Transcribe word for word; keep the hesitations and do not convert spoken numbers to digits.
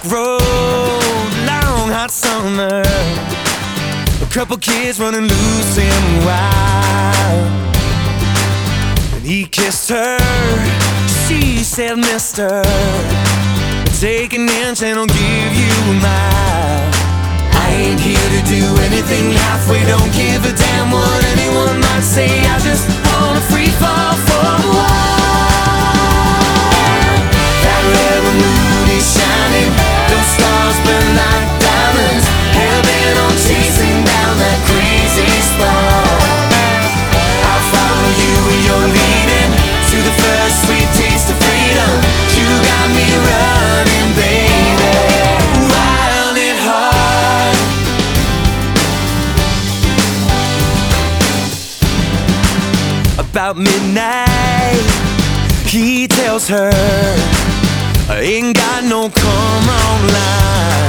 road, long hot summer, a couple kids running loose and wild. And he kissed her, she said, mister, take an inch and I'll give you a mile. I ain't here to do anything halfway, don't give a damn what anyone might say. I just wanna free fall for a while. That rebel moon is shining, those stars burn like diamonds, hell-bent on chasing down that crazy spark. I'll follow you where you're leading, to the first sweet taste of freedom. You got me running, baby, wild at heart. About midnight, he tells her, I ain't got no come on line.